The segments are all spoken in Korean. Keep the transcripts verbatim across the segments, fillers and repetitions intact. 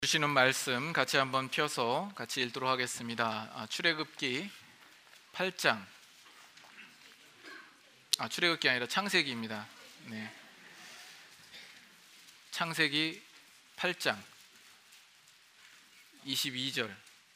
주시는 말씀 같이 한번 펴서 같이 읽도록 하겠습니다. 아, 출애굽기 팔 장, 아 출애굽기 아니라 창세기입니다. 네, 창세기 팔 장 이십이 절.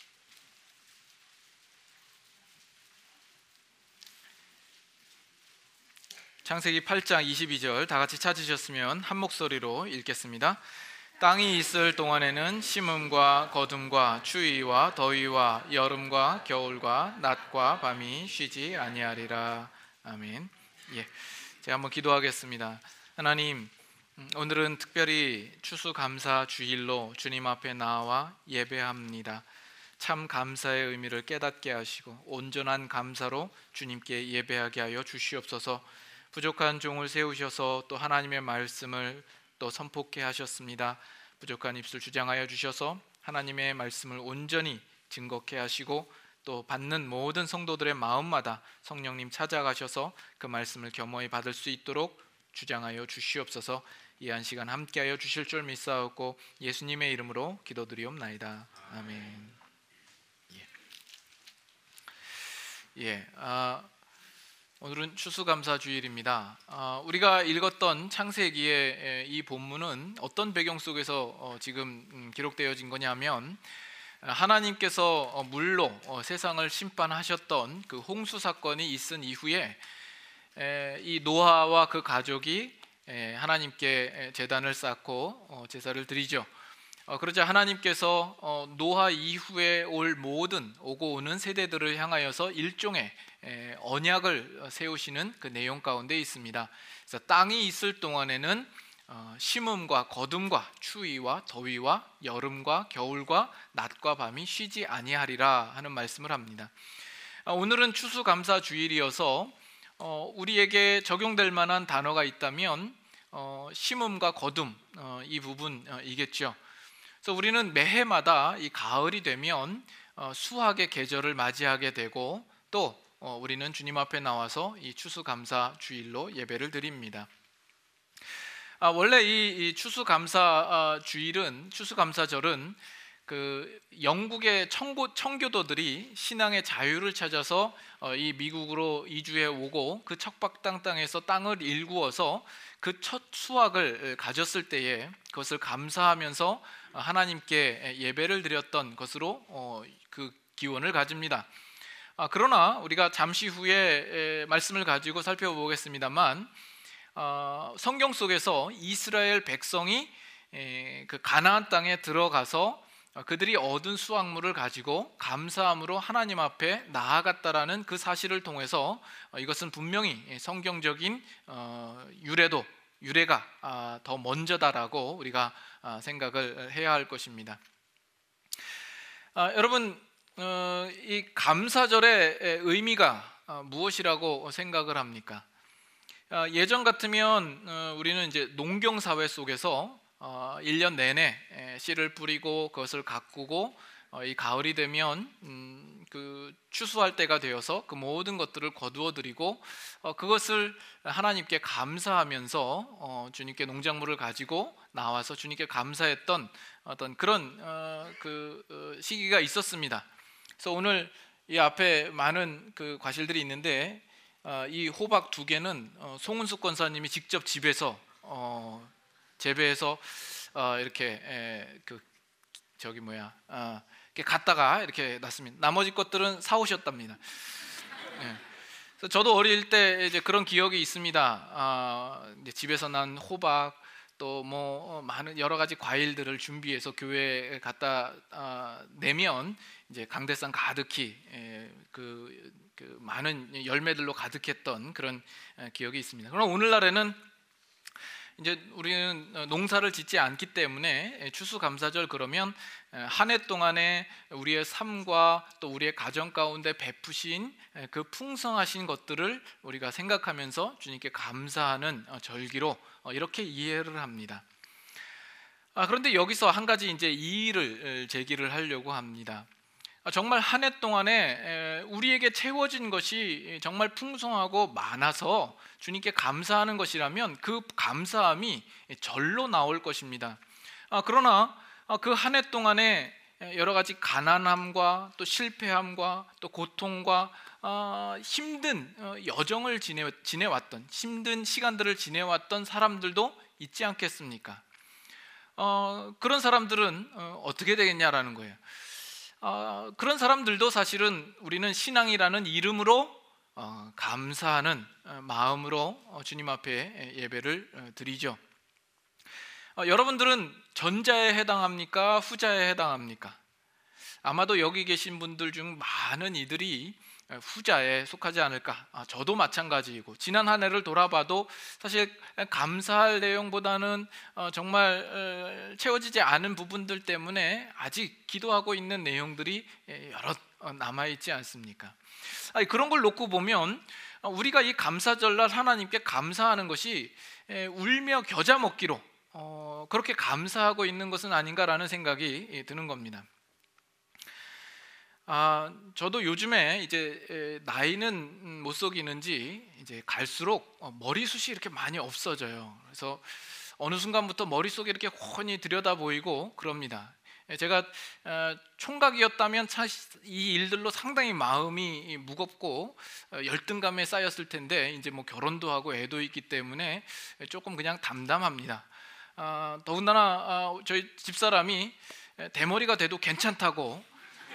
창세기 팔 장 이십이 절 다 같이 찾으셨으면 한 목소리로 읽겠습니다. 땅이 있을 동안에는 심음과 거둠과 추위와 더위와 여름과 겨울과 낮과 밤이 쉬지 아니하리라. 아멘. 예, 제가 한번 기도하겠습니다. 하나님, 오늘은 특별히 추수감사 주일로 주님 앞에 나와 예배합니다. 참 감사의 의미를 깨닫게 하시고 온전한 감사로 주님께 예배하게 하여 주시옵소서. 부족한 종을 세우셔서 또 하나님의 말씀을 또 선포케 하셨습니다. 부족한 입술 주장하여 주셔서 하나님의 말씀을 온전히 증거케 하시고 또 받는 모든 성도들의 마음마다 성령님 찾아가셔서 그 말씀을 겸허히 받을 수 있도록 주장하여 주시옵소서. 이 한 시간 함께하여 주실 줄 믿사옵고 예수님의 이름으로 기도드리옵나이다. 아멘. 예, 예 아, 오늘은 추수감사주일입니다. 어, 우리가 읽었던 창세기의 이 본문은 어떤 배경 속에서 어, 지금 음, 기록되어진 거냐면 하나님께서 물로 어, 세상을 심판하셨던 그 홍수 사건이 있은 이후에 에, 이 노아와 그 가족이 에, 하나님께 제단을 쌓고 어, 제사를 드리죠. 어, 그러자 하나님께서 어, 노아 이후에 올 모든 오고 오는 세대들을 향하여서 일종의 에, 언약을 세우시는 그 내용 가운데 있습니다. 그래서 땅이 있을 동안에는 어, 심음과 거둠과 추위와 더위와 여름과 겨울과 낮과 밤이 쉬지 아니하리라 하는 말씀을 합니다. 어, 오늘은 추수감사주일이어서 어, 우리에게 적용될 만한 단어가 있다면 어, 심음과 거둠 어, 이 부분이겠죠. 그래서 우리는 매해마다 이 가을이 되면 어, 수확의 계절을 맞이하게 되고 또 어, 우리는 주님 앞에 나와서 이 추수감사 주일로 예배를 드립니다. 아, 원래 이, 이 추수감사 아, 주일은 추수감사절은 그 영국의 청고, 청교도들이 신앙의 자유를 찾아서 어, 이 미국으로 이주해 오고 그 척박땅 땅에서 땅을 일구어서 그 첫 수확을 가졌을 때에 그것을 감사하면서 하나님께 예배를 드렸던 것으로 어, 그 기원을 가집니다. 아, 그러나 우리가 잠시 후에 말씀을 가지고 살펴보겠습니다만 어, 성경 속에서 이스라엘 백성이 에, 그 가나안 땅에 들어가서 그들이 얻은 수확물을 가지고 감사함으로 하나님 앞에 나아갔다라는 그 사실을 통해서 어, 이것은 분명히 성경적인 어, 유래도 유래가 아, 더 먼저다라고 우리가 아, 생각을 해야 할 것입니다. 아, 여러분, 어, 이 감사절의 의미가 어, 무엇이라고 생각을 합니까? 어, 예전 같으면 어, 우리는 이제 농경 사회 속에서 어, 일 년 내내 씨를 뿌리고 그것을 가꾸고 어, 이 가을이 되면 음, 그 추수할 때가 되어서 그 모든 것들을 거두어 드리고 어, 그것을 하나님께 감사하면서 어, 주님께 농작물을 가지고 나와서 주님께 감사했던 어떤 그런 어, 그 어, 시기가 있었습니다. 그래서 오늘 이 앞에 많은 그 과실들이 있는데 어, 이 호박 두 개는 어, 송은숙 권사님이 직접 집에서 어, 재배해서 어, 이렇게 에, 그 저기 뭐야 어, 이렇게 갖다가 이렇게 놨습니다. 나머지 것들은 사오셨답니다. 네. 그래서 저도 어릴 때 이제 그런 기억이 있습니다. 어, 이제 집에서 난 호박 또 뭐 많은 여러 가지 과일들을 준비해서 교회에 갖다 어, 내면 이제 강대상 가득히 에, 그, 그 많은 열매들로 가득했던 그런 기억이 있습니다. 그러나 오늘날에는 이제 우리는 농사를 짓지 않기 때문에 추수감사절 그러면 한 해 동안에 우리의 삶과 또 우리의 가정 가운데 베푸신 그 풍성하신 것들을 우리가 생각하면서 주님께 감사하는 절기로 이렇게 이해를 합니다. 그런데 여기서 한 가지 이제 이의를 제기를 하려고 합니다. 정말 한 해 동안에 우리에게 채워진 것이 정말 풍성하고 많아서 주님께 감사하는 것이라면 그 감사함이 절로 나올 것입니다. 그러나 그 한 해 동안에 여러 가지 가난함과 또 실패함과 또 고통과 어, 힘든 어, 여정을 지내, 지내왔던 힘든 시간들을 지내왔던 사람들도 있지 않겠습니까? 어, 그런 사람들은 어, 어떻게 되겠냐라는 거예요. 어, 그런 사람들도 사실은 우리는 신앙이라는 이름으로 어, 감사하는 어, 마음으로 어, 주님 앞에 예배를 어, 드리죠. 어, 여러분들은 전자에 해당합니까? 후자에 해당합니까? 아마도 여기 계신 분들 중 많은 이들이 후자에 속하지 않을까. 아, 저도 마찬가지이고, 지난 한 해를 돌아봐도 사실 감사할 내용보다는 어, 정말 어, 채워지지 않은 부분들 때문에 아직 기도하고 있는 내용들이 여러 어, 남아있지 않습니까? 아니, 그런 걸 놓고 보면 어, 우리가 이 감사절날 하나님께 감사하는 것이 에, 울며 겨자 먹기로 어, 그렇게 감사하고 있는 것은 아닌가라는 생각이 예, 드는 겁니다. 아, 저도 요즘에 이제 나이는 못 속이는지 이제 갈수록 머리숱이 이렇게 많이 없어져요. 그래서 어느 순간부터 머릿속에 이렇게 훤히 들여다 보이고 그럽니다. 제가 총각이었다면 이 일들로 상당히 마음이 무겁고 열등감에 쌓였을 텐데, 이제 뭐 결혼도 하고 애도 있기 때문에 조금 그냥 담담합니다. 아, 더군다나 저희 집사람이 대머리가 돼도 괜찮다고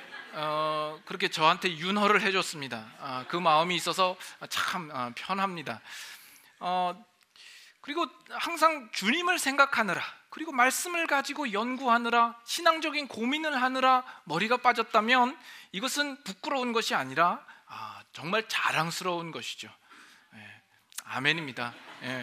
어, 그렇게 저한테 윤허를 해줬습니다. 아, 그 마음이 있어서 참 아, 편합니다. 어, 그리고 항상 주님을 생각하느라, 그리고 말씀을 가지고 연구하느라, 신앙적인 고민을 하느라 머리가 빠졌다면 이것은 부끄러운 것이 아니라 아, 정말 자랑스러운 것이죠. 예, 아멘입니다. 예.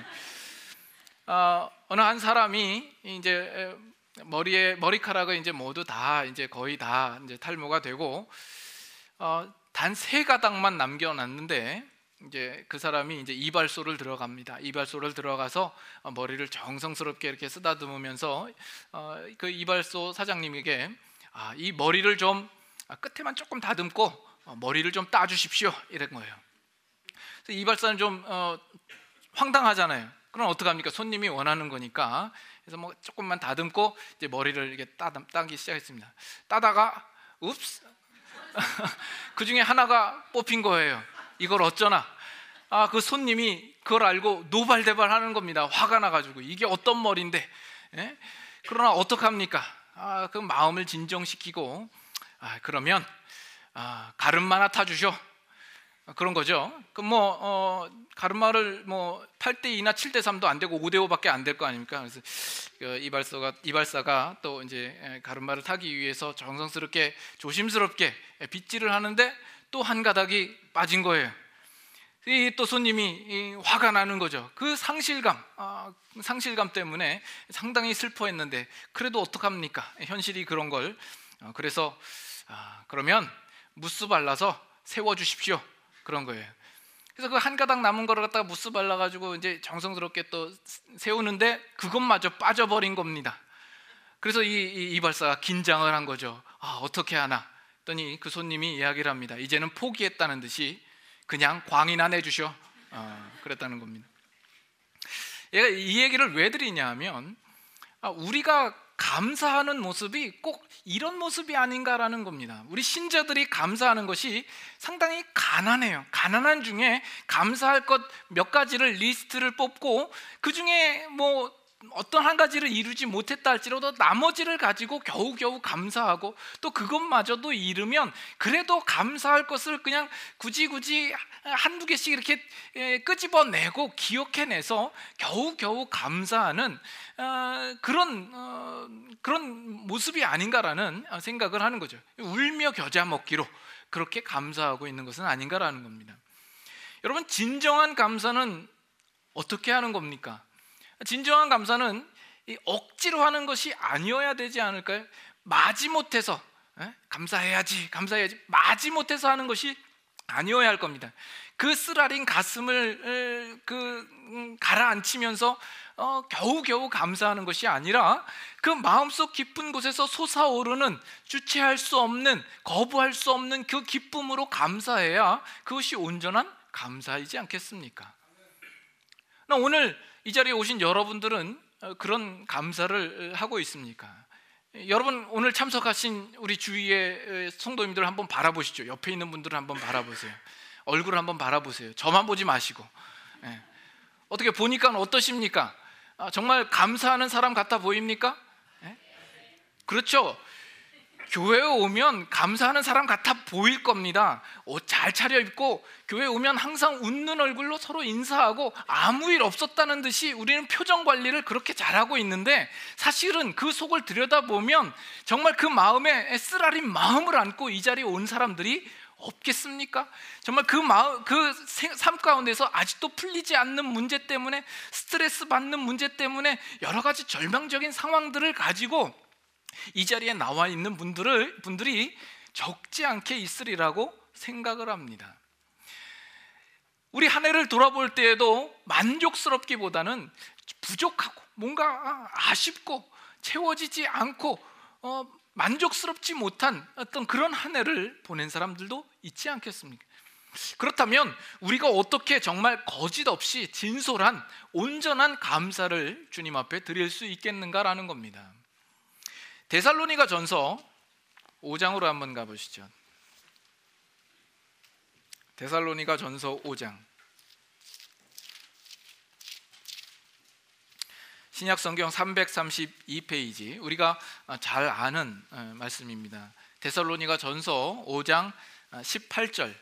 어, 어느 한 사람이 이제 머리에 머리카락을 이제 모두 다 이제 거의 다 이제 탈모가 되고 어, 단 세 가닥만 남겨놨는데, 이제 그 사람이 이제 이발소를 들어갑니다. 이발소를 들어가서 어, 머리를 정성스럽게 이렇게 쓰다듬으면서 어, 그 이발소 사장님에게 아, 이 머리를 좀 아, 끝에만 조금 다듬고 어, 머리를 좀 따주십시오, 이런 거예요. 그래서 이발사는 좀 어, 황당하잖아요. 그럼 어떡합니까? 손님이 원하는 거니까. 그래서 뭐 조금만 다듬고 이제 머리를 이렇게 따, 따기 시작했습니다. 따다가 읍스 그 중에 하나가 뽑힌 거예요. 이걸 어쩌나. 아, 그 손님이 그걸 알고 노발대발 하는 겁니다. 화가 나가지고 이게 어떤 머리인데. 예? 그러나 어떡합니까? 아, 그 마음을 진정시키고 아, 그러면 아, 가름만 하나 타주셔, 그런 거죠. 그럼 뭐 어, 가르마를 뭐 팔 대 이나 칠 대 삼도 안 되고 오 대 오밖에 안 될 거 아닙니까? 그래서 그 이발사가 이발사가 또 이제 가르마를 타기 위해서 정성스럽게 조심스럽게 빗질을 하는데 또 한 가닥이 빠진 거예요. 이 또 손님이 화가 나는 거죠. 그 상실감, 아, 상실감 때문에 상당히 슬퍼했는데 그래도 어떡합니까? 현실이 그런 걸. 어, 그래서 아, 그러면 무스 발라서 세워주십시오, 그런 거예요. 그래서 그 한 가닥 남은 거를 갖다가 무스 발라가지고 이제 정성스럽게 또 세우는데 그것마저 빠져버린 겁니다. 그래서 이, 이 이발사가 긴장을 한 거죠. 아, 어떻게 하나? 했더니 그 손님이 이야기를 합니다. 이제는 포기했다는 듯이 그냥 광이나 내주셔, 어, 그랬다는 겁니다. 얘가 이 얘기를 왜 드리냐 하면 아, 우리가 감사하는 모습이 꼭 이런 모습이 아닌가라는 겁니다. 우리 신자들이 감사하는 것이 상당히 가난해요. 가난한 중에 감사할 것 몇 가지를 리스트를 뽑고 그 중에 뭐 어떤 한 가지를 이루지 못했다 할지라도 나머지를 가지고 겨우겨우 감사하고, 또 그것마저도 이루면 그래도 감사할 것을 그냥 굳이 굳이 한두 개씩 이렇게 끄집어내고 기억해내서 겨우겨우 감사하는 그런 그런 모습이 아닌가라는 생각을 하는 거죠. 울며 겨자 먹기로 그렇게 감사하고 있는 것은 아닌가라는 겁니다. 여러분, 진정한 감사는 어떻게 하는 겁니까? 진정한 감사는 억지로 하는 것이 아니어야 되지 않을까요? 마지못해서 에? 감사해야지 감사해야지 마지못해서 하는 것이 아니어야 할 겁니다. 그 쓰라린 가슴을 그 음, 가라앉히면서 어, 겨우겨우 감사하는 것이 아니라 그 마음속 깊은 곳에서 솟아오르는, 주체할 수 없는, 거부할 수 없는 그 기쁨으로 감사해야 그것이 온전한 감사이지 않겠습니까? 오늘 이 자리에 오신 여러분들은 그런 감사를 하고 있습니까? 여러분 오늘 참석하신 우리 주위의 성도님들 한번 바라보시죠. 옆에 있는 분들을 한번 바라보세요. 얼굴을 한번 바라보세요. 저만 보지 마시고. 예. 어떻게 보니까 어떠십니까? 아, 정말 감사하는 사람 같아 보입니까? 예? 그렇죠. 교회에 오면 감사하는 사람 같아 보일 겁니다. 옷 잘 차려입고 교회에 오면 항상 웃는 얼굴로 서로 인사하고 아무 일 없었다는 듯이 우리는 표정 관리를 그렇게 잘하고 있는데, 사실은 그 속을 들여다보면 정말 그 마음에 쓰라린 마음을 안고 이 자리에 온 사람들이 없겠습니까? 정말 그 마음, 그 삶 가운데서 아직도 풀리지 않는 문제 때문에, 스트레스 받는 문제 때문에 여러 가지 절망적인 상황들을 가지고 이 자리에 나와 있는 분들을, 분들이 적지 않게 있으리라고 생각을 합니다. 우리 한 해를 돌아볼 때에도 만족스럽기보다는 부족하고 뭔가 아쉽고 채워지지 않고 어, 만족스럽지 못한 어떤 그런 한 해를 보낸 사람들도 있지 않겠습니까? 그렇다면 우리가 어떻게 정말 거짓 없이 진솔한 온전한 감사를 주님 앞에 드릴 수 있겠는가라는 겁니다. 데살로니가 전서 오 장으로 한번 가보시죠. 데살로니가 전서 오 장. 신약 성경 삼백삼십이 페이지, 우리가 잘 아는 말씀입니다. 데살로니가 전서 오 장 십팔 절.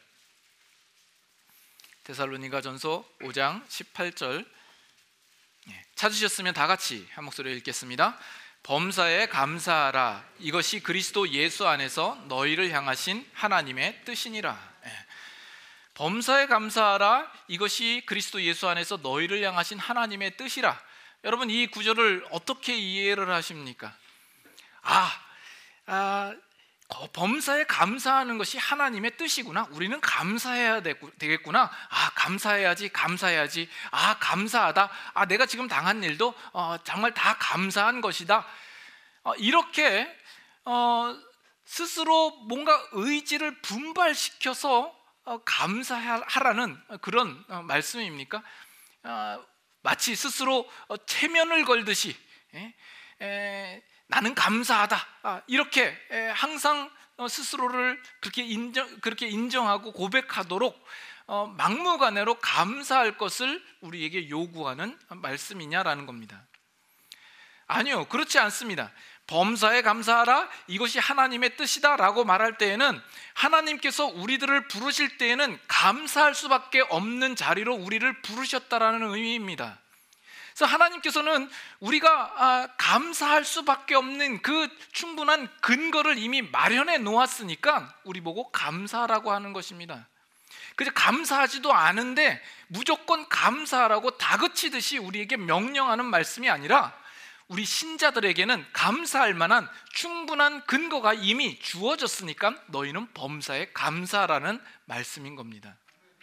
데살로니가 전서 오 장 십팔 절. 찾으셨으면 다 같이 한 목소리로 읽겠습니다. 범사에 감사하라. 이것이 그리스도 예수 안에서 너희를 향하신 하나님의 뜻이니라. 범사에 감사하라. 이것이 그리스도 예수 안에서 너희를 향하신 하나님의 뜻이라. 여러분, 이 구절을 어떻게 이해를 하십니까? 아, 아 범사에 감사하는 것이 하나님의 뜻이구나. 우리는 감사해야 되겠구나. 아, 감사해야지, 감사해야지. 아, 감사하다. 아, 내가 지금 당한 일도 어, 정말 다 감사한 것이다. 어, 이렇게 어, 스스로 뭔가 의지를 분발시켜서 어, 감사하라는 그런 어, 말씀입니까? 어, 마치 스스로 어, 체면을 걸듯이 에, 에, 나는 감사하다. 아, 이렇게 에, 항상 어, 스스로를 그렇게 인정, 그렇게 인정하고 고백하도록 어, 막무가내로 감사할 것을 우리에게 요구하는 말씀이냐라는 겁니다. 아니요, 그렇지 않습니다. 범사에 감사하라. 이것이 하나님의 뜻이다 라고 말할 때에는, 하나님께서 우리들을 부르실 때에는 감사할 수밖에 없는 자리로 우리를 부르셨다라는 의미입니다. 그래서 하나님께서는 우리가 감사할 수밖에 없는 그 충분한 근거를 이미 마련해 놓았으니까 우리 보고 감사하라고 하는 것입니다. 그래서 감사하지도 않은데 무조건 감사하라고 다그치듯이 우리에게 명령하는 말씀이 아니라, 우리 신자들에게는 감사할 만한 충분한 근거가 이미 주어졌으니까 너희는 범사에 감사하라는 말씀인 겁니다.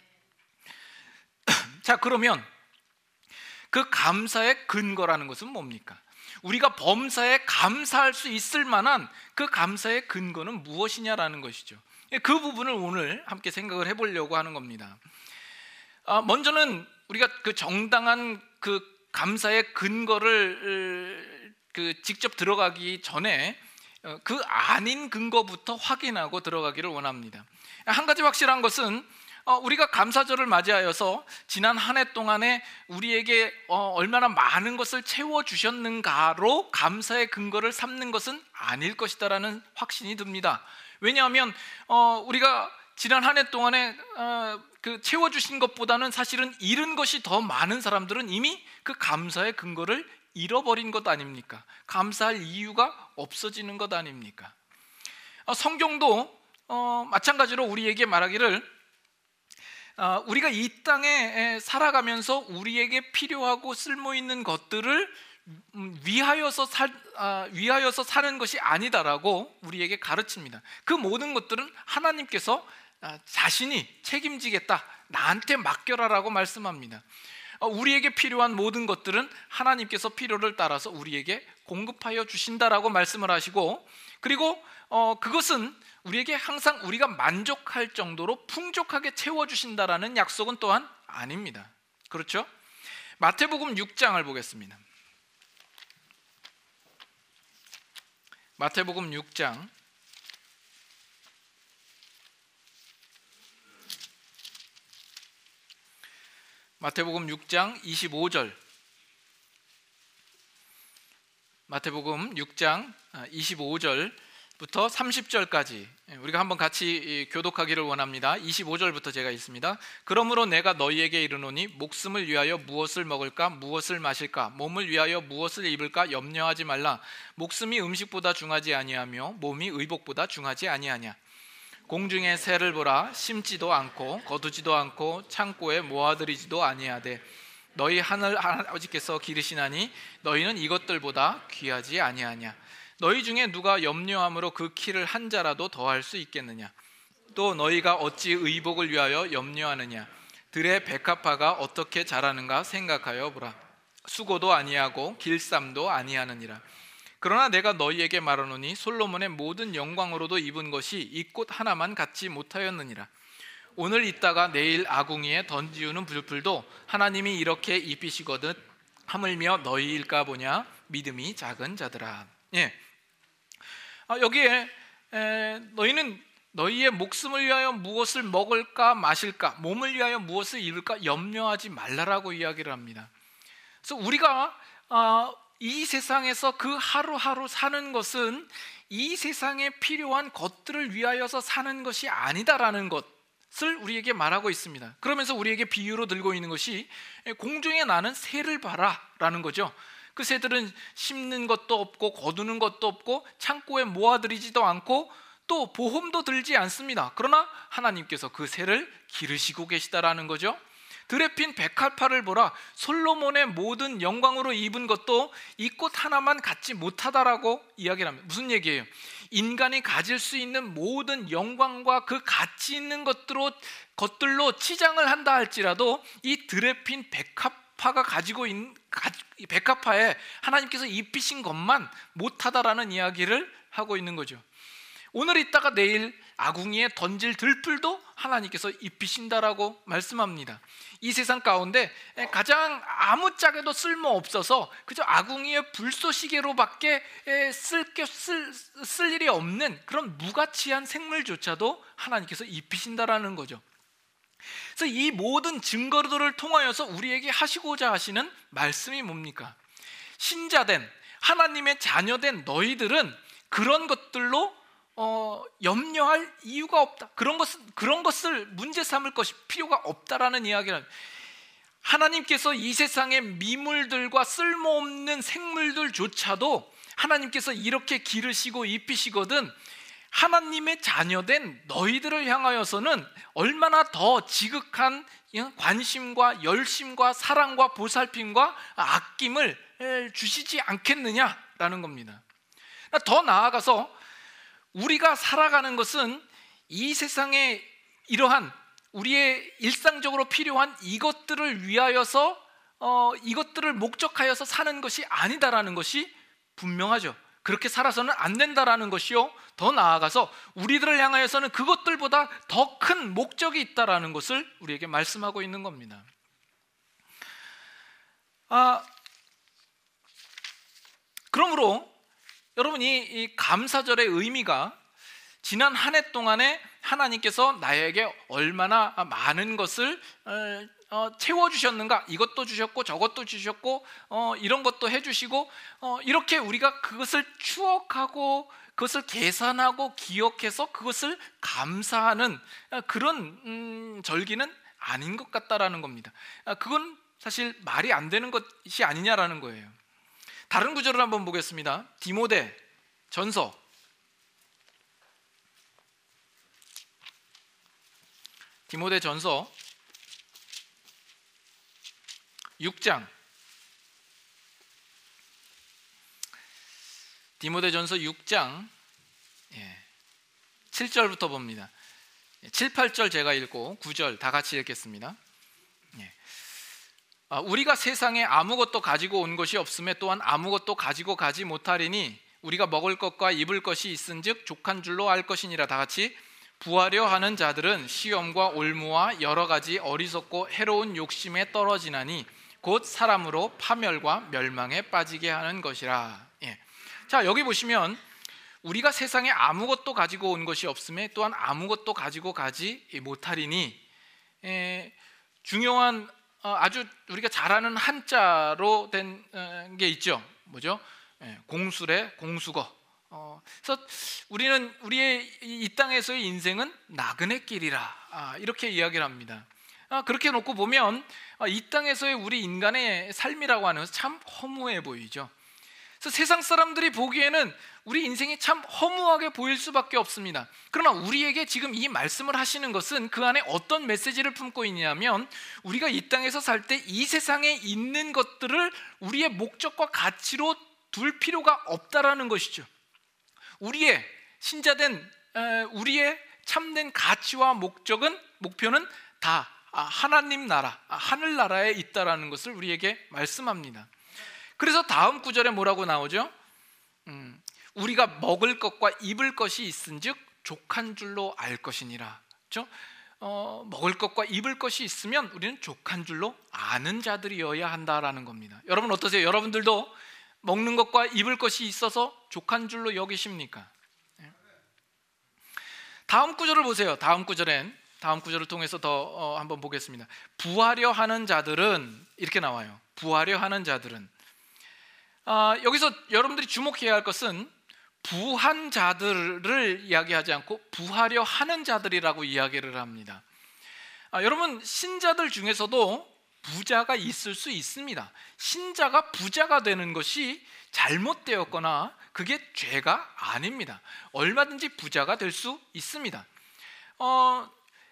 자, 그러면 그 감사의 근거라는 것은 뭡니까? 우리가 범사에 감사할 수 있을 만한 그 감사의 근거는 무엇이냐라는 것이죠. 그 부분을 오늘 함께 생각을 해보려고 하는 겁니다. 먼저는 우리가 그 정당한 그 감사의 근거를 그 직접 들어가기 전에 그 아닌 근거부터 확인하고 들어가기를 원합니다. 한 가지 확실한 것은 우리가 감사절을 맞이하여서 지난 한 해 동안에 우리에게 얼마나 많은 것을 채워주셨는가로 감사의 근거를 삼는 것은 아닐 것이다라는 확신이 듭니다. 왜냐하면 우리가 지난 한 해 동안에 그 채워주신 것보다는 사실은 잃은 것이 더 많은 사람들은 이미 그 감사의 근거를 잃어버린 것 아닙니까? 감사할 이유가 없어지는 것 아닙니까? 성경도 어, 마찬가지로 우리에게 말하기를 어, 우리가 이 땅에 살아가면서 우리에게 필요하고 쓸모있는 것들을 위하여서, 사, 아, 위하여서 사는 것이 아니다라고 우리에게 가르칩니다. 그 모든 것들은 하나님께서 자신이 책임지겠다, 나한테 맡겨라라고 말씀합니다. 우리에게 필요한 모든 것들은 하나님께서 필요를 따라서 우리에게 공급하여 주신다라고 말씀을 하시고, 그리고 어, 그것은 우리에게 항상 우리가 만족할 정도로 풍족하게 채워주신다라는 약속은 또한 아닙니다. 그렇죠? 마태복음 육 장을 보겠습니다. 마태복음 육 장 마태복음 육 장 이십오 절 마태복음 육 장 이십오 절부터 삼십 절까지 우리가 한번 같이 교독하기를 원합니다. 이십오 절부터 제가 읽습니다. 그러므로 내가 너희에게 이르노니 목숨을 위하여 무엇을 먹을까 무엇을 마실까 몸을 위하여 무엇을 입을까 염려하지 말라. 목숨이 음식보다 중하지 아니하며 몸이 의복보다 중하지 아니하냐. 공중의 새를 보라. 심지도 않고 거두지도 않고 창고에 모아들이지도 아니하되 너희 하늘 아버지께서 기르시나니 너희는 이것들보다 귀하지 아니하냐. 너희 중에 누가 염려함으로 그 키를 한 자라도 더할 수 있겠느냐. 또 너희가 어찌 의복을 위하여 염려하느냐. 들의 백합화가 어떻게 자라는가 생각하여 보라. 수고도 아니하고 길쌈도 아니하느니라. 그러나 내가 너희에게 말하노니 솔로몬의 모든 영광으로도 입은 것이 이 꽃 하나만 갖지 못하였느니라. 오늘 있다가 내일 아궁이에 던지우는 불풀도 하나님이 이렇게 입히시거든 하물며 너희일까 보냐. 믿음이 작은 자들아. 예. 아, 여기에 에, 너희는 너희의 목숨을 위하여 무엇을 먹을까 마실까 몸을 위하여 무엇을 입을까 염려하지 말라라고 이야기를 합니다. 그래서 우리가 아, 이 세상에서 그 하루하루 사는 것은 이 세상에 필요한 것들을 위하여서 사는 것이 아니다라는 것을 우리에게 말하고 있습니다. 그러면서 우리에게 비유로 들고 있는 것이 공중에 나는 새를 봐라 라는 거죠. 그 새들은 심는 것도 없고 거두는 것도 없고 창고에 모아들이지도 않고 또 보험도 들지 않습니다. 그러나 하나님께서 그 새를 기르시고 계시다라는 거죠. 들에 핀 백합화를 보라. 솔로몬의 모든 영광으로 입은 것도 이 꽃 하나만 갖지 못하다라고 이야기를 합니다. 무슨 얘기예요? 인간이 가질 수 있는 모든 영광과 그 가치 있는 것들로, 것들로 치장을 한다 할지라도 이 들에 핀 백합화가 가지고 있는 백합화에 하나님께서 입히신 것만 못하다라는 이야기를 하고 있는 거죠. 오늘 있다가 내일 아궁이에 던질 들풀도 하나님께서 입히신다라고 말씀합니다. 이 세상 가운데 가장 아무짝에도 쓸모없어서 그저 아궁이의 불쏘시개로밖에 쓸, 쓸, 쓸 일이 없는 그런 무가치한 생물조차도 하나님께서 입히신다라는 거죠. 그래서 이 모든 증거들을 통하여서 우리에게 하시고자 하시는 말씀이 뭡니까? 신자된 하나님의 자녀된 너희들은 그런 것들로 어, 염려할 이유가 없다. 그런 것을 그런 것을 문제 삼을 것이 필요가 없다라는 이야기를. 하나님께서 이 세상의 미물들과 쓸모없는 생물들조차도 하나님께서 이렇게 기르시고 입히시거든 하나님의 자녀된 너희들을 향하여서는 얼마나 더 지극한 관심과 열심과 사랑과 보살핌과 아낌을 주시지 않겠느냐라는 겁니다. 더 나아가서 우리가 살아가는 것은 이 세상에 이러한 우리의 일상적으로 필요한 이것들을 위하여서 어, 이것들을 목적하여서 사는 것이 아니다라는 것이 분명하죠. 그렇게 살아서는 안 된다라는 것이요, 더 나아가서 우리들을 향하여서는 그것들보다 더 큰 목적이 있다라는 것을 우리에게 말씀하고 있는 겁니다. 아, 그러므로 여러분이 이 감사절의 의미가 지난 한 해 동안에 하나님께서 나에게 얼마나 많은 것을 어, 채워주셨는가, 이것도 주셨고 저것도 주셨고 어, 이런 것도 해주시고 어, 이렇게 우리가 그것을 추억하고 그것을 계산하고 기억해서 그것을 감사하는 그런 음, 절기는 아닌 것 같다라는 겁니다. 그건 사실 말이 안 되는 것이 아니냐라는 거예요. 다른 구절을 한번 보겠습니다. 디모데 전서 디모데 전서 육 장 디모데 전서 육 장 예, 칠 절부터 봅니다. 칠, 팔 절 제가 읽고 구 절 다 같이 읽겠습니다. 예. 아, 우리가 세상에 아무것도 가지고 온 것이 없음에 또한 아무것도 가지고 가지 못하리니 우리가 먹을 것과 입을 것이 있은즉 족한 줄로 알 것이니라. 다 같이. 부하려 하는 자들은 시험과 올무와 여러 가지 어리석고 해로운 욕심에 떨어지나니 곧 사람으로 파멸과 멸망에 빠지게 하는 것이라. 예. 자, 여기 보시면 우리가 세상에 아무것도 가지고 온 것이 없음에 또한 아무것도 가지고 가지 못하리니, 에, 중요한 어, 아주 우리가 잘 아는 한자로 된 게 있죠. 뭐죠? 에, 공수래 공수거. 어, 그래서 우리는 우리의 이 땅에서의 인생은 나그네 길이라, 아, 이렇게 이야기를 합니다. 아, 그렇게 놓고 보면 아, 이 땅에서의 우리 인간의 삶이라고 하는 것은 참 허무해 보이죠. 그래서 세상 사람들이 보기에는 우리 인생이 참 허무하게 보일 수밖에 없습니다. 그러나 우리에게 지금 이 말씀을 하시는 것은 그 안에 어떤 메시지를 품고 있냐면, 우리가 이 땅에서 살 때 이 세상에 있는 것들을 우리의 목적과 가치로 둘 필요가 없다라는 것이죠. 우리의 신자된 우리의 참된 가치와 목적은, 목표는 다 하나님 나라, 하늘나라에 있다라는 것을 우리에게 말씀합니다. 그래서 다음 구절에 뭐라고 나오죠? 음, 우리가 먹을 것과 입을 것이 있은즉 족한 줄로 알 것이니라. 그렇죠? 어, 먹을 것과 입을 것이 있으면 우리는 족한 줄로 아는 자들이어야 한다라는 겁니다. 여러분 어떠세요? 여러분들도 먹는 것과 입을 것이 있어서 족한 줄로 여기십니까? 다음 구절을 보세요. 다음 구절엔 다음 구절을 통해서 더 어, 한번 보겠습니다. 부하려 하는 자들은, 이렇게 나와요. 부하려 하는 자들은, 아, 여기서 여러분들이 주목해야 할 것은 부한 자들을 이야기하지 않고 부하려 하는 자들이라고 이야기를 합니다. 아, 여러분, 신자들 중에서도 부자가 있을 수 있습니다. 신자가 부자가 되는 것이 잘못되었거나 그게 죄가 아닙니다. 얼마든지 부자가 될 수 있습니다. 어,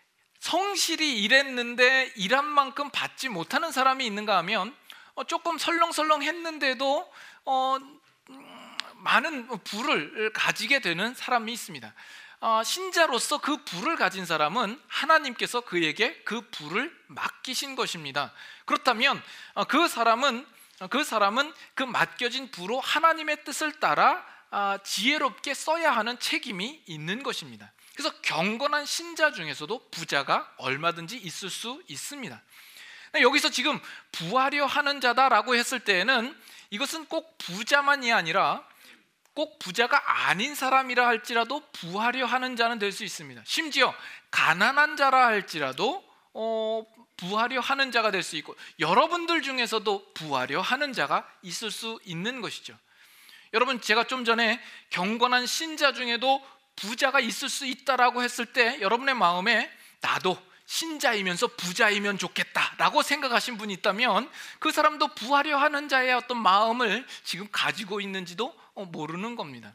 성실히 일했는데 일한 만큼 받지 못하는 사람이 있는가 하면 어, 조금 설렁설렁 했는데도 어, 음, 많은 부를 가지게 되는 사람이 있습니다. 어, 신자로서 그 부를 가진 사람은 하나님께서 그에게 그 부를 맡기신 것입니다. 그렇다면 어, 그 사람은 그 사람은 그 맡겨진 부로 하나님의 뜻을 따라 어, 지혜롭게 써야 하는 책임이 있는 것입니다. 그래서 경건한 신자 중에서도 부자가 얼마든지 있을 수 있습니다. 여기서 지금 부하려 하는 자다라고 했을 때에는 이것은 꼭 부자만이 아니라 꼭 부자가 아닌 사람이라 할지라도 부하려 하는 자는 될 수 있습니다. 심지어 가난한 자라 할지라도 어, 부하려 하는 자가 될 수 있고, 여러분들 중에서도 부하려 하는 자가 있을 수 있는 것이죠. 여러분, 제가 좀 전에 경건한 신자 중에도 부자가 있을 수 있다라고 했을 때 여러분의 마음에 나도 신자이면서 부자이면 좋겠다라고 생각하신 분이 있다면 그 사람도 부하려 하는 자의 어떤 마음을 지금 가지고 있는지도 모르는 겁니다.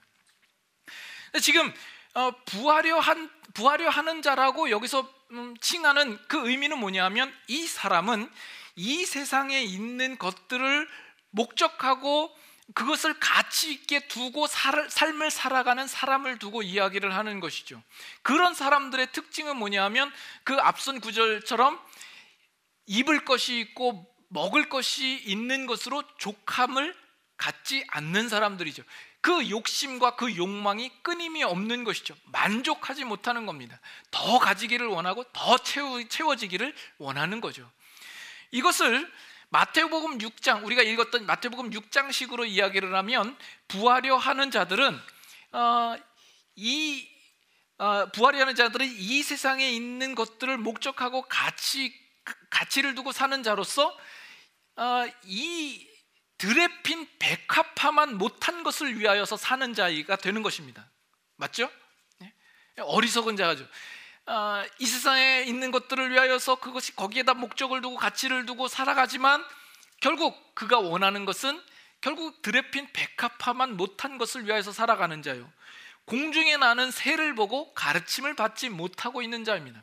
지금 부하려 한 부하려 하는 자라고 여기서 칭하는 그 의미는 뭐냐면, 이 사람은 이 세상에 있는 것들을 목적하고 그것을 가치 있게 두고 살, 삶을 살아가는 사람을 두고 이야기를 하는 것이죠. 그런 사람들의 특징은 뭐냐면, 그 앞선 구절처럼 입을 것이 있고 먹을 것이 있는 것으로 족함을 갖지 않는 사람들이죠. 그 욕심과 그 욕망이 끊임이 없는 것이죠. 만족하지 못하는 겁니다. 더 가지기를 원하고 더 채워, 채워지기를 원하는 거죠. 이것을 마태복음 육 장, 우리가 읽었던 마태복음 육 장식으로 이야기를 하면, 부하려 하는 자들은 어, 이 어, 부하려 하는 자들은 이 세상에 있는 것들을 목적하고 가치, 가치를 두고 사는 자로서 어, 이 들에 핀 백합화만 못한 것을 위하여서 사는 자가 되는 것입니다. 맞죠? 네? 어리석은 자죠. 어, 이 세상에 있는 것들을 위하여서 그것이 거기에다 목적을 두고 가치를 두고 살아가지만 결국 그가 원하는 것은 결국 들에 핀 백합화만 못한 것을 위하여서 살아가는 자요, 공중에 나는 새를 보고 가르침을 받지 못하고 있는 자입니다.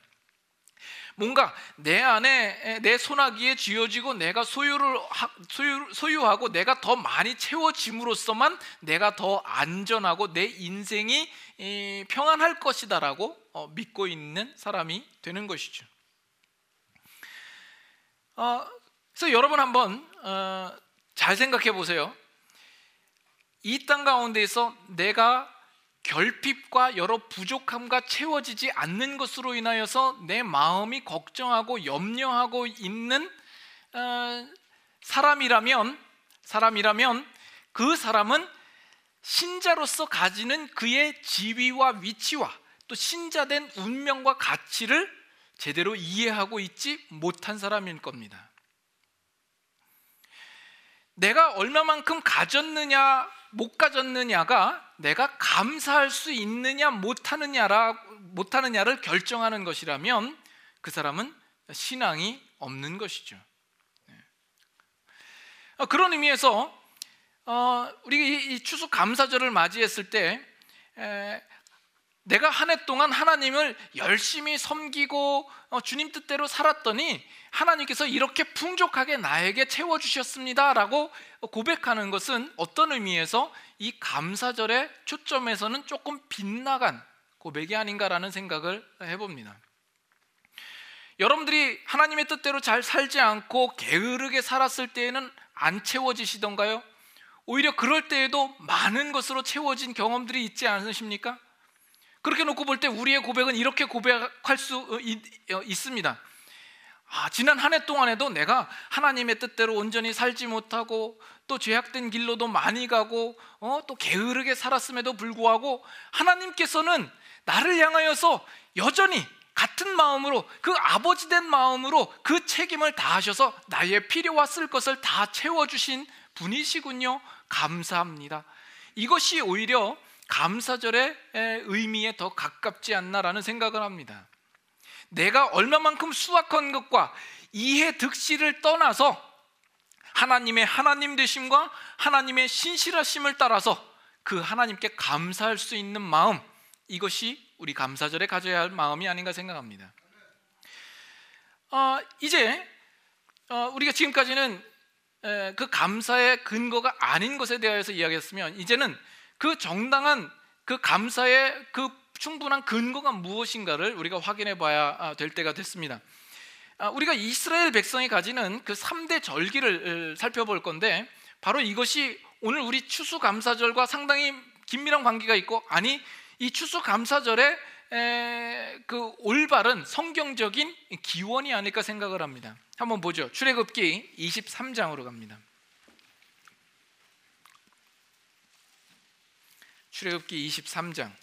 뭔가 내 안에 내 손아귀에 쥐어지고 내가 소유를 소유, 소유하고 내가 더 많이 채워짐으로써만 내가 더 안전하고 내 인생이 평안할 것이다라고 믿고 있는 사람이 되는 것이죠. 어, 그래서 여러분 한번 어, 잘 생각해 보세요. 이 땅 가운데에서 내가 결핍과 여러 부족함과 채워지지 않는 것으로 인하여서 내 마음이 걱정하고 염려하고 있는 어, 사람이라면 사람이라면 그 사람은 신자로서 가지는 그의 지위와 위치와 또 신자된 운명과 가치를 제대로 이해하고 있지 못한 사람일 겁니다. 내가 얼마만큼 가졌느냐 못 가졌느냐가 내가 감사할 수 있느냐 못하느냐라, 못하느냐를 결정하는 것이라면 그 사람은 신앙이 없는 것이죠. 그런 의미에서 어, 우리 이 추수감사절을 맞이했을 때 에, 내가 한 해 동안 하나님을 열심히 섬기고 어, 주님 뜻대로 살았더니 하나님께서 이렇게 풍족하게 나에게 채워주셨습니다 라고 고백하는 것은 어떤 의미에서 이 감사절의 초점에서는 조금 빗나간 고백이 아닌가라는 생각을 해봅니다. 여러분들이 하나님의 뜻대로 잘 살지 않고 게으르게 살았을 때에는 안 채워지시던가요? 오히려 그럴 때에도 많은 것으로 채워진 경험들이 있지 않으십니까? 그렇게 놓고 볼 때 우리의 고백은 이렇게 고백할 수 있, 있습니다. 아, 지난 한 해 동안에도 내가 하나님의 뜻대로 온전히 살지 못하고 또 죄악된 길로도 많이 가고 어, 또 게으르게 살았음에도 불구하고 하나님께서는 나를 향하여서 여전히 같은 마음으로 그 아버지 된 마음으로 그 책임을 다하셔서 나의 필요와 쓸 것을 다 채워주신 분이시군요. 감사합니다. 이것이 오히려 감사절의 의미에 더 가깝지 않나라는 생각을 합니다. 내가 얼마만큼 수확한 것과 이해 득실을 떠나서 하나님의 하나님 되심과 하나님의 신실하심을 따라서 그 하나님께 감사할 수 있는 마음, 이것이 우리 감사절에 가져야 할 마음이 아닌가 생각합니다. 어, 이제 어, 우리가 지금까지는 에, 그 감사의 근거가 아닌 것에 대해서 이야기했으면 이제는 그 정당한 그 감사의 그 충분한 근거가 무엇인가를 우리가 확인해 봐야 될 때가 됐습니다. 우리가 이스라엘 백성이 가지는 그 삼 대 절기를 살펴볼 건데 바로 이것이 오늘 우리 추수감사절과 상당히 긴밀한 관계가 있고, 아니 이 추수감사절의 그 올바른 성경적인 기원이 아닐까 생각을 합니다. 한번 보죠. 출애굽기 이십삼 장으로 갑니다. 출애굽기 이십삼 장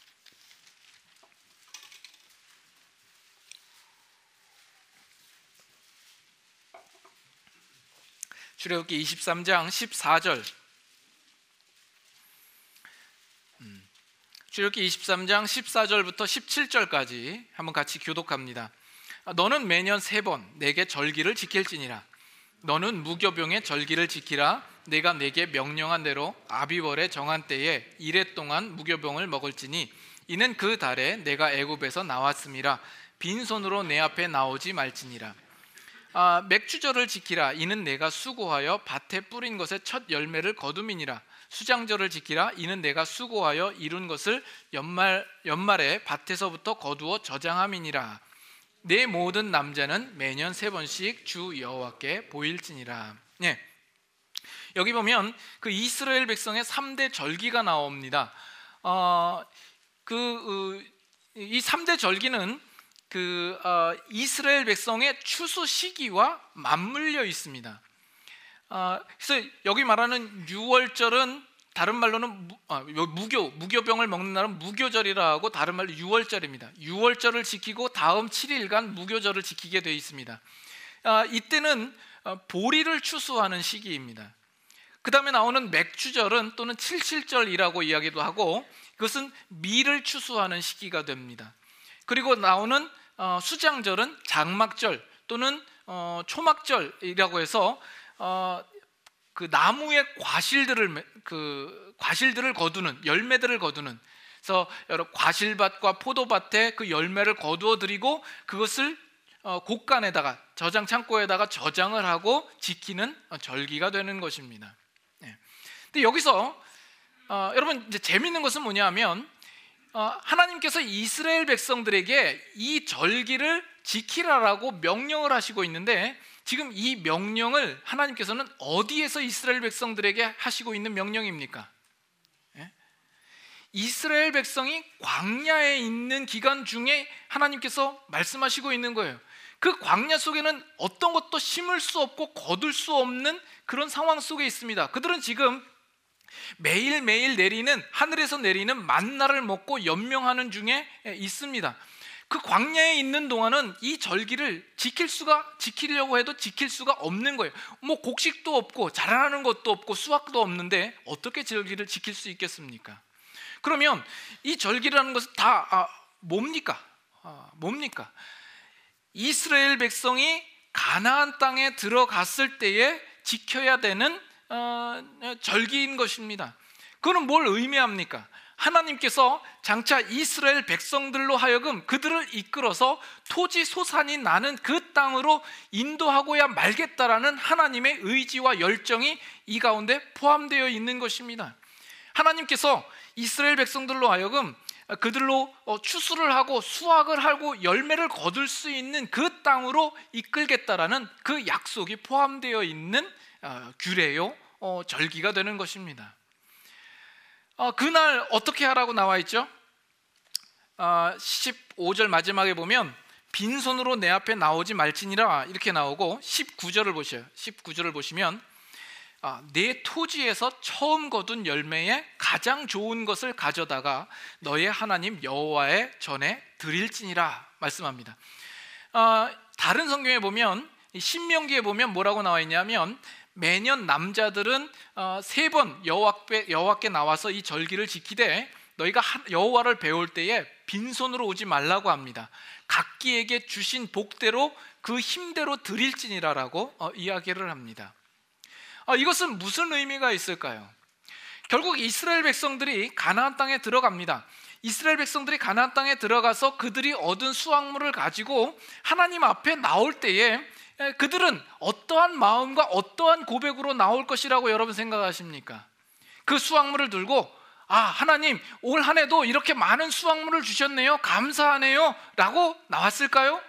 출애굽기 이십삼 장 십사 절 음. 출애굽기 이십삼 장 십사 절부터 십칠 절까지 한번 같이 교독합니다. 너는 매년 세 번 내게 절기를 지킬지니라. 너는 무교병의 절기를 지키라. 내가 내게 명령한 대로 아비월의 정한 때에 이래 동안 무교병을 먹을지니 이는 그 달에 내가 애굽에서 나왔음이라. 빈손으로 내 앞에 나오지 말지니라. 아, 맥주절을 지키라. 이는 내가 수고하여 밭에 뿌린 것의 첫 열매를 거둠이니라. 수장절을 지키라. 이는 내가 수고하여 이룬 것을 연말, 연말에 밭에서부터 거두어 저장함이니라. 내 모든 남자는 매년 세 번씩 주 여호와께 보일지니라. 네. 여기 보면 그 이스라엘 백성의 삼 대 절기가 나옵니다. 어, 그, 이 삼 대 절기는 그 어, 이스라엘 백성의 추수 시기와 맞물려 있습니다. 어, 그래서 여기 말하는 유월절은 다른 말로는 무, 아, 무교, 무교병을 먹는 날은 무교절이라 하고 다른 말로 유월절입니다. 유월절을 지키고 다음 칠 일간 무교절을 지키게 되어 있습니다. 아, 이때는 보리를 추수하는 시기입니다. 그 다음에 나오는 맥주절은 또는 칠칠절이라고 이야기도 하고 그것은 밀을 추수하는 시기가 됩니다. 그리고 나오는 어, 수장절은 장막절 또는 어, 초막절이라고 해서 어, 그 나무의 과실들을 그 과실들을 거두는 열매들을 거두는, 그래서 여러 과실밭과 포도밭에 그 열매를 거두어 드리고 그것을 어, 곳간에다가 저장 창고에다가 저장을 하고 지키는 절기가 되는 것입니다. 네. 근데 여기서 어, 여러분 이제 재미있는 것은 뭐냐면 어, 하나님께서 이스라엘 백성들에게 이 절기를 지키라라고 명령을 하시고 있는데 지금 이 명령을 하나님께서는 어디에서 이스라엘 백성들에게 하시고 있는 명령입니까? 예? 이스라엘 백성이 광야에 있는 기간 중에 하나님께서 말씀하시고 있는 거예요. 그 광야 속에는 어떤 것도 심을 수 없고 거둘 수 없는 그런 상황 속에 있습니다. 그들은 지금 매일매일 내리는, 하늘에서 내리는 만나를 먹고 연명하는 중에 있습니다. 그 광야에 있는 동안은 이 절기를 지킬 수가 지키려고 해도 지킬 수가 없는 거예요. 뭐 곡식도 없고 자라나는 것도 없고 수확도 없는데 어떻게 절기를 지킬 수 있겠습니까? 그러면 이 절기라는 것은 다 아, 뭡니까? 아, 뭡니까? 이스라엘 백성이 가나안 땅에 들어갔을 때에 지켜야 되는 어, 절기인 것입니다. 그거는 뭘 의미합니까? 하나님께서 장차 이스라엘 백성들로 하여금 그들을 이끌어서 토지 소산이 나는 그 땅으로 인도하고야 말겠다라는 하나님의 의지와 열정이 이 가운데 포함되어 있는 것입니다. 하나님께서 이스라엘 백성들로 하여금 그들로 추수를 하고 수확을 하고 열매를 거둘 수 있는 그 땅으로 이끌겠다라는 그 약속이 포함되어 있는 규례요 절기가 되는 것입니다. 어, 그날 어떻게 하라고 나와 있죠? 어, 십오 절 마지막에 보면 빈손으로 내 앞에 나오지 말지니라 이렇게 나오고, 십구 절을 보셔요. 십구 절을 보시면 아, 내 토지에서 처음 거둔 열매에 가장 좋은 것을 가져다가 너의 하나님 여호와의 전에 드릴지니라 말씀합니다. 어, 다른 성경에 보면, 신명기에 보면 뭐라고 나와 있냐면, 매년 남자들은 어, 세 번 여호와께, 여호와께 나와서 이 절기를 지키되 너희가 여호와를 배울 때에 빈손으로 오지 말라고 합니다. 각기에게 주신 복대로 그 힘대로 드릴지니라라고 어, 이야기를 합니다. 어, 이것은 무슨 의미가 있을까요? 결국 이스라엘 백성들이 가나안 땅에 들어갑니다. 이스라엘 백성들이 가나안 땅에 들어가서 그들이 얻은 수확물을 가지고 하나님 앞에 나올 때에 그들은 어떠한 마음과 어떠한 고백으로 나올 것이라고 여러분 생각하십니까? 그 수확물을 들고 아, 하나님 올 한 해도 이렇게 많은 수확물을 주셨네요, 감사하네요 라고 나왔을까요?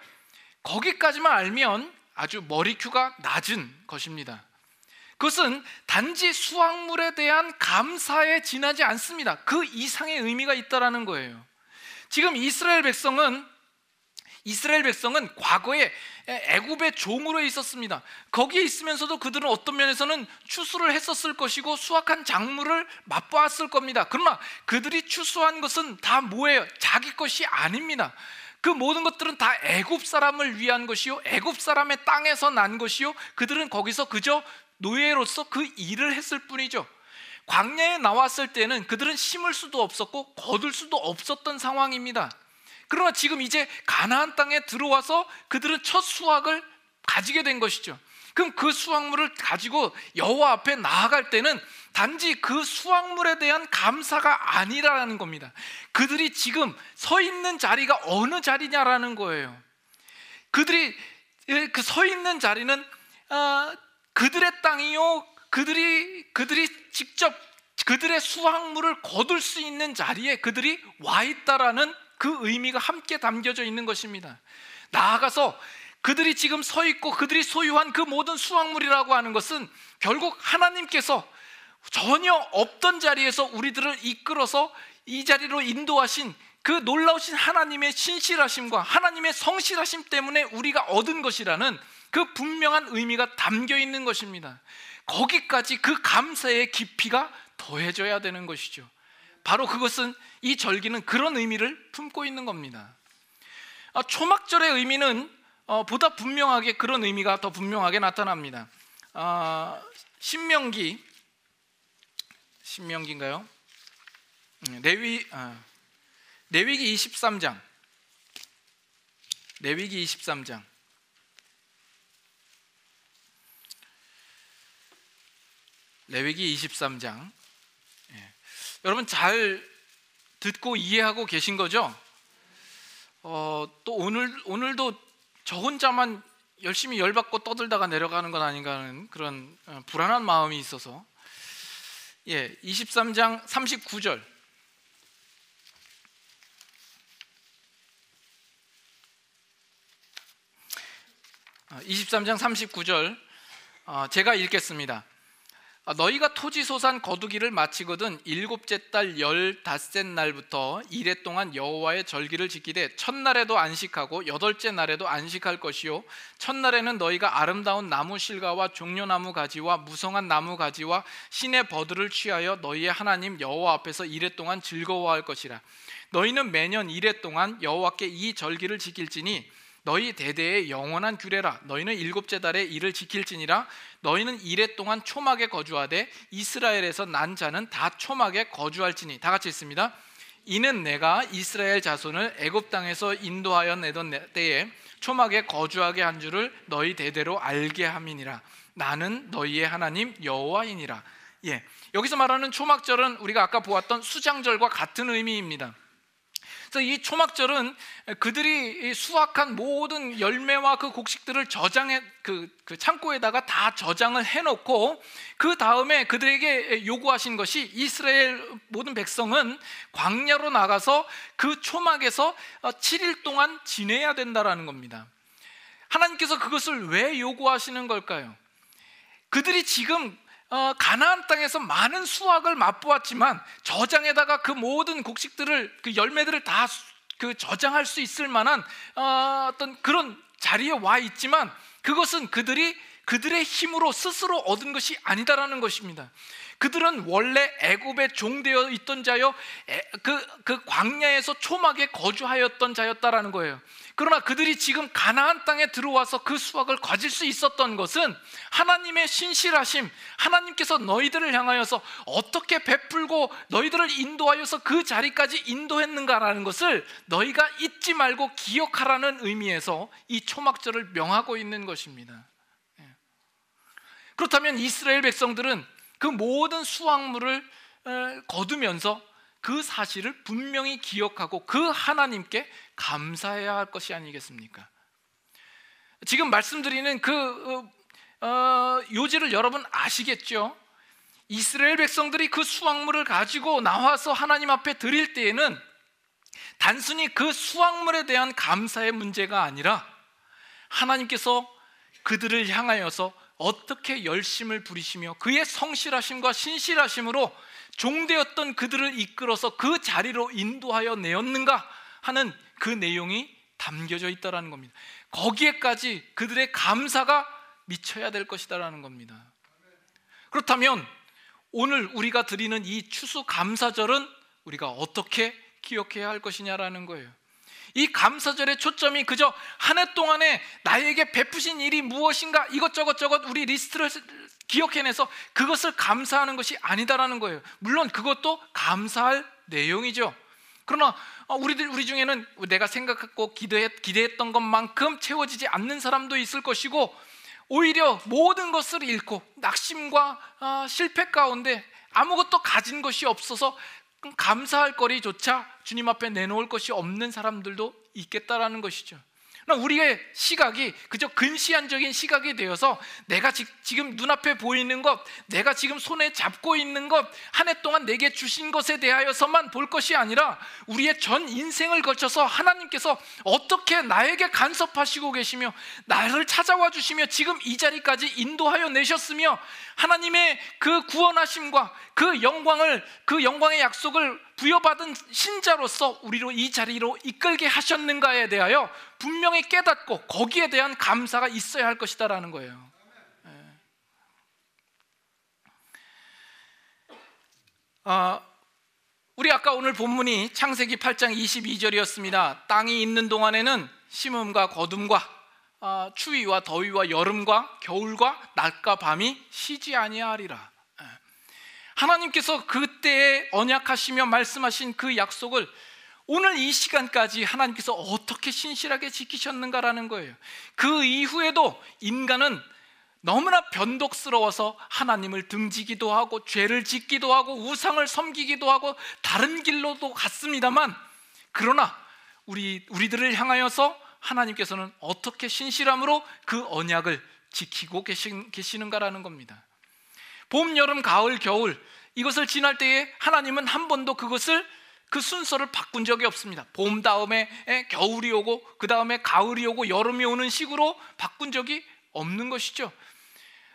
거기까지만 알면 아주 머리큐가 낮은 것입니다. 그것은 단지 수확물에 대한 감사에 지나지 않습니다. 그 이상의 의미가 있다는 거예요. 지금 이스라엘 백성은 이스라엘 백성은 과거에 애굽의 종으로 있었습니다. 거기에 있으면서도 그들은 어떤 면에서는 추수를 했었을 것이고 수확한 작물을 맛보았을 겁니다. 그러나 그들이 추수한 것은 다 뭐예요? 자기 것이 아닙니다. 그 모든 것들은 다 애굽 사람을 위한 것이요, 애굽 사람의 땅에서 난 것이요, 그들은 거기서 그저 노예로서 그 일을 했을 뿐이죠. 광야에 나왔을 때는 그들은 심을 수도 없었고 거둘 수도 없었던 상황입니다. 그러나 지금 이제 가나안 땅에 들어와서 그들은 첫 수확을 가지게 된 것이죠. 그럼 그 수확물을 가지고 여호와 앞에 나아갈 때는 단지 그 수확물에 대한 감사가 아니라는 겁니다. 그들이 지금 서 있는 자리가 어느 자리냐라는 거예요. 그들이 그 서 있는 자리는 어, 그들의 땅이요, 그들이 그들이 직접 그들의 수확물을 거둘 수 있는 자리에 그들이 와 있다라는 그 의미가 함께 담겨져 있는 것입니다. 나아가서 그들이 지금 서 있고 그들이 소유한 그 모든 수확물이라고 하는 것은 결국 하나님께서 전혀 없던 자리에서 우리들을 이끌어서 이 자리로 인도하신 그 놀라우신 하나님의 신실하심과 하나님의 성실하심 때문에 우리가 얻은 것이라는 그 분명한 의미가 담겨 있는 것입니다. 거기까지 그 감사의 깊이가 더해져야 되는 것이죠. 바로 그것은, 이 절기는 그런 의미를 품고 있는 겁니다. 아, 초막절의 의미는 어, 보다 분명하게, 그런 의미가 더 분명하게 나타납니다. 아, 신명기 신명기인가요? 레위 아, 레위기 이십삼 장 레위기 이십삼 장 레위기 이십삼 장 예. 여러분 잘 듣고 이해하고 계신 거죠? 어, 또 오늘, 오늘도 저 혼자만 열심히 열받고 떠들다가 내려가는 건 아닌가 하는 그런 어, 불안한 마음이 있어서, 예, 이십삼 장 삼십구 절 이십삼 장 삼십구 절 어, 제가 읽겠습니다. 너희가 토지 소산 거두기를 마치거든 일곱째 달 열닷째 날부터 이레 동안 여호와의 절기를 지키되 첫날에도 안식하고 여덟째 날에도 안식할 것이요 첫날에는 너희가 아름다운 나무 실과와 종려나무 가지와 무성한 나무 가지와 신의 버들을 취하여 너희의 하나님 여호와 앞에서 이레 동안 즐거워할 것이라. 너희는 매년 이레 동안 여호와께 이 절기를 지킬지니 너희 대대의 영원한 규례라. 너희는 일곱째 달에 이를 지킬지니라. 너희는 이레 동안 초막에 거주하되 이스라엘에서 난 자는 다 초막에 거주할지니. 다 같이 읽습니다. 이는 내가 이스라엘 자손을 애굽 땅에서 인도하여 내던 때에 초막에 거주하게 한 줄을 너희 대대로 알게 함이니라. 나는 너희의 하나님 여호와이니라. 예, 여기서 말하는 초막절은 우리가 아까 보았던 수장절과 같은 의미입니다. 그래서 이 초막절은 그들이 수확한 모든 열매와 그 곡식들을 저장해 그, 그 창고에다가 다 저장을 해놓고 그 다음에 그들에게 요구하신 것이 이스라엘 모든 백성은 광야로 나가서 그 초막에서 칠 일 동안 지내야 된다라는 겁니다. 하나님께서 그것을 왜 요구하시는 걸까요? 그들이 지금 어, 가나안 땅에서 많은 수확을 맛보았지만 저장에다가 그 모든 곡식들을 그 열매들을 다 그 저장할 수 있을 만한 어, 어떤 그런 자리에 와 있지만 그것은 그들이 그들의 힘으로 스스로 얻은 것이 아니다라는 것입니다. 그들은 원래 애굽에 종되어 있던 자여 그, 그 광야에서 초막에 거주하였던 자였다라는 거예요. 그러나 그들이 지금 가나안 땅에 들어와서 그 수확을 가질 수 있었던 것은 하나님의 신실하심, 하나님께서 너희들을 향하여서 어떻게 베풀고 너희들을 인도하여서 그 자리까지 인도했는가라는 것을 너희가 잊지 말고 기억하라는 의미에서 이 초막절을 명하고 있는 것입니다. 그렇다면 이스라엘 백성들은 그 모든 수확물을 거두면서 그 사실을 분명히 기억하고 그 하나님께 감사해야 할 것이 아니겠습니까? 지금 말씀드리는 그 어, 요지를 여러분 아시겠죠? 이스라엘 백성들이 그 수확물을 가지고 나와서 하나님 앞에 드릴 때에는 단순히 그 수확물에 대한 감사의 문제가 아니라 하나님께서 그들을 향하여서 어떻게 열심을 부리시며 그의 성실하심과 신실하심으로 종되었던 그들을 이끌어서 그 자리로 인도하여 내었는가 하는 그 내용이 담겨져 있다는 겁니다. 거기에까지 그들의 감사가 미쳐야 될 것이다라는 겁니다. 그렇다면 오늘 우리가 드리는 이 추수감사절은 우리가 어떻게 기억해야 할 것이냐라는 거예요. 이 감사절의 초점이 그저 한 해 동안에 나에게 베푸신 일이 무엇인가 이것저것 저것 우리 리스트를 기억해내서 그것을 감사하는 것이 아니다라는 거예요. 물론 그것도 감사할 내용이죠. 그러나 우리들 우리 중에는 내가 생각했고 기대했, 기대했던 것만큼 채워지지 않는 사람도 있을 것이고 오히려 모든 것을 잃고 낙심과 어, 실패 가운데 아무것도 가진 것이 없어서 감사할 거리조차 주님 앞에 내놓을 것이 없는 사람들도 있겠다라는 것이죠. 우리의 시각이 그저 근시안적인 시각이 되어서 내가 지, 지금 눈앞에 보이는 것, 내가 지금 손에 잡고 있는 것, 한 해 동안 내게 주신 것에 대하여서만 볼 것이 아니라 우리의 전 인생을 거쳐서 하나님께서 어떻게 나에게 간섭하시고 계시며 나를 찾아와 주시며 지금 이 자리까지 인도하여 내셨으며 하나님의 그 구원하심과 그 영광을 그 영광의 약속을 부여받은 신자로서 우리로 이 자리로 이끌게 하셨는가에 대하여 분명히 깨닫고 거기에 대한 감사가 있어야 할 것이다라는 거예요. 예. 아, 우리 아까 오늘 본문이 창세기 팔 장 이십이 절이었습니다. 땅이 있는 동안에는 심음과 거둠과 아, 추위와 더위와 여름과 겨울과 낮과 밤이 쉬지 아니하리라. 하나님께서 그때에 언약하시며 말씀하신 그 약속을 오늘 이 시간까지 하나님께서 어떻게 신실하게 지키셨는가라는 거예요. 그 이후에도 인간은 너무나 변덕스러워서 하나님을 등지기도 하고 죄를 짓기도 하고 우상을 섬기기도 하고 다른 길로도 갔습니다만 그러나 우리, 우리들을 향하여서 하나님께서는 어떻게 신실함으로 그 언약을 지키고 계신, 계시는가라는 겁니다. 봄, 여름, 가을, 겨울 이것을 지날 때에 하나님은 한 번도 그것을 그 순서를 바꾼 적이 없습니다. 봄 다음에 겨울이 오고 그 다음에 가을이 오고 여름이 오는 식으로 바꾼 적이 없는 것이죠.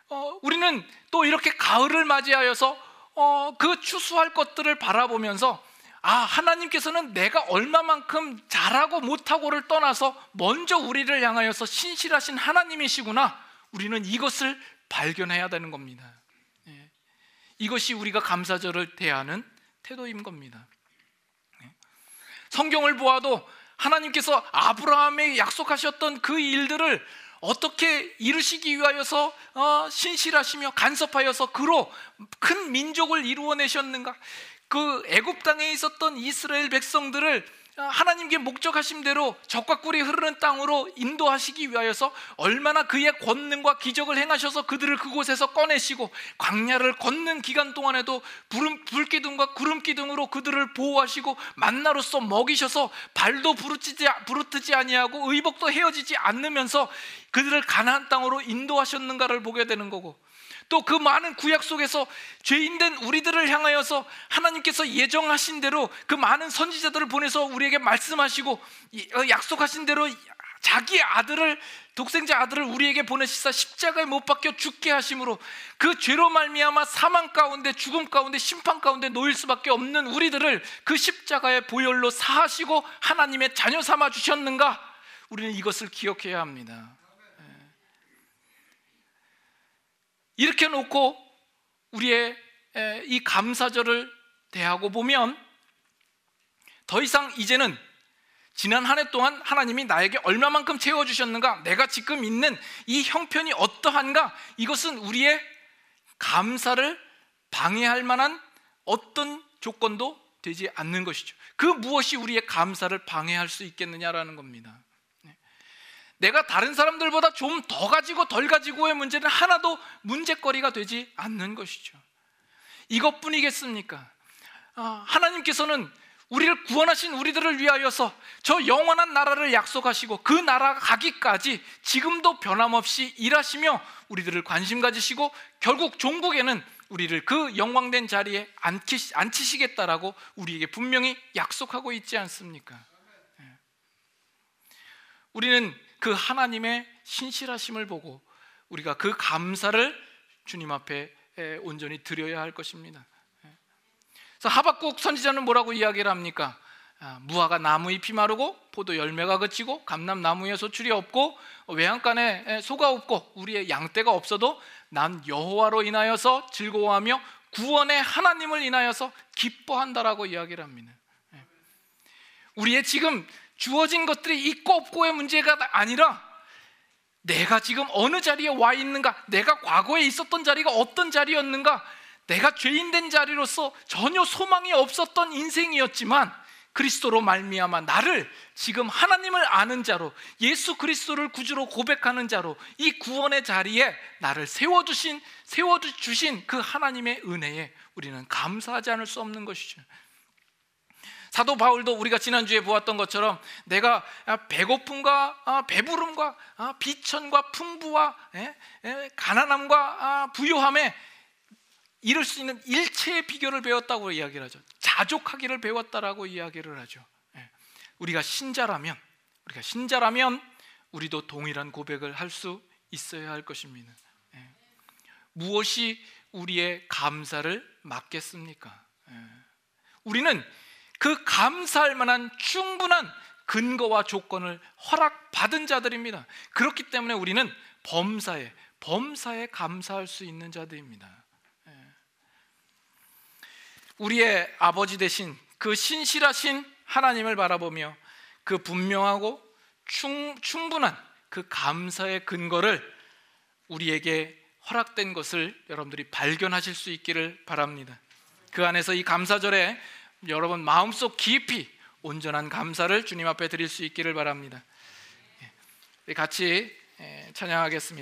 어, 우리는 또 이렇게 가을을 맞이하여서 어, 그 추수할 것들을 바라보면서 아, 하나님께서는 내가 얼마만큼 잘하고 못하고를 떠나서 먼저 우리를 향하여서 신실하신 하나님이시구나, 우리는 이것을 발견해야 되는 겁니다. 예. 이것이 우리가 감사절을 대하는 태도인 겁니다. 예. 성경을 보아도 하나님께서 아브라함에게 약속하셨던 그 일들을 어떻게 이루시기 위하여서 어, 신실하시며 간섭하여서 그로 큰 민족을 이루어내셨는가, 그 애굽 땅에 있었던 이스라엘 백성들을 하나님께 목적하신 대로 적과 꿀이 흐르는 땅으로 인도하시기 위하여서 얼마나 그의 권능과 기적을 행하셔서 그들을 그곳에서 꺼내시고 광야를 걷는 기간 동안에도 불, 불기둥과 구름기둥으로 그들을 보호하시고 만나로서 먹이셔서 발도 부르트지, 부르트지 아니하고 의복도 헤어지지 않으면서 그들을 가나안 땅으로 인도하셨는가를 보게 되는 거고, 또 그 많은 구약 속에서 죄인된 우리들을 향하여서 하나님께서 예정하신 대로 그 많은 선지자들을 보내서 우리에게 말씀하시고 약속하신 대로 자기의 아들을, 독생자 아들을 우리에게 보내시사 십자가에 못 박혀 죽게 하심으로 그 죄로 말미암아 사망 가운데, 죽음 가운데, 심판 가운데 놓일 수밖에 없는 우리들을 그 십자가의 보혈로 사하시고 하나님의 자녀 삼아 주셨는가, 우리는 이것을 기억해야 합니다. 이렇게 놓고 우리의 이 감사절을 대하고 보면 더 이상 이제는 지난 한 해 동안 하나님이 나에게 얼마만큼 채워주셨는가, 내가 지금 있는 이 형편이 어떠한가, 이것은 우리의 감사를 방해할 만한 어떤 조건도 되지 않는 것이죠. 그 무엇이 우리의 감사를 방해할 수 있겠느냐라는 겁니다. 내가 다른 사람들보다 좀 더 가지고 덜 가지고의 문제는 하나도 문제거리가 되지 않는 것이죠. 이것뿐이겠습니까? 아, 하나님께서는 우리를 구원하신 우리들을 위하여서 저 영원한 나라를 약속하시고 그 나라가 가기까지 지금도 변함없이 일하시며 우리들을 관심 가지시고 결국 종국에는 우리를 그 영광된 자리에 앉히, 앉히시겠다라고 우리에게 분명히 약속하고 있지 않습니까? 우리는 그 하나님의 신실하심을 보고 우리가 그 감사를 주님 앞에 온전히 드려야 할 것입니다. 그래서 하박국 선지자는 뭐라고 이야기를 합니까? 무화과 나무 잎이 마르고 포도 열매가 그치고 감람나무에 소출이 없고 외양간에 소가 없고 우리의 양떼가 없어도 난 여호와로 인하여서 즐거워하며 구원의 하나님을 인하여서 기뻐한다라고 이야기를 합니다. 우리의 지금 주어진 것들이 있고 없고의 문제가 아니라 내가 지금 어느 자리에 와 있는가, 내가 과거에 있었던 자리가 어떤 자리였는가, 내가 죄인된 자리로서 전혀 소망이 없었던 인생이었지만 그리스도로 말미암아 나를 지금 하나님을 아는 자로, 예수 그리스도를 구주로 고백하는 자로 이 구원의 자리에 나를 세워주신, 세워주신 그 하나님의 은혜에 우리는 감사하지 않을 수 없는 것이죠. 사도 바울도 우리가 지난주에 보았던 것처럼 내가 배고픔과 배부름과 비천과 풍부와 가난함과 부요함에 이룰 수 있는 일체의 비결을 배웠다고 이야기를 하죠. 자족하기를 배웠다라고 이야기를 하죠. 우리가 신자라면, 우리가 신자라면 우리도 동일한 고백을 할 수 있어야 할 것입니다. 무엇이 우리의 감사를 막겠습니까? 우리는 그 감사할 만한 충분한 근거와 조건을 허락받은 자들입니다. 그렇기 때문에 우리는 범사에 범사에 감사할 수 있는 자들입니다. 우리의 아버지 되신 그 신실하신 하나님을 바라보며 그 분명하고 충, 충분한 그 감사의 근거를 우리에게 허락된 것을 여러분들이 발견하실 수 있기를 바랍니다. 그 안에서 이 감사절에 여러분 마음속 깊이 온전한 감사를 주님 앞에 드릴 수 있기를 바랍니다. 같이 찬양하겠습니다.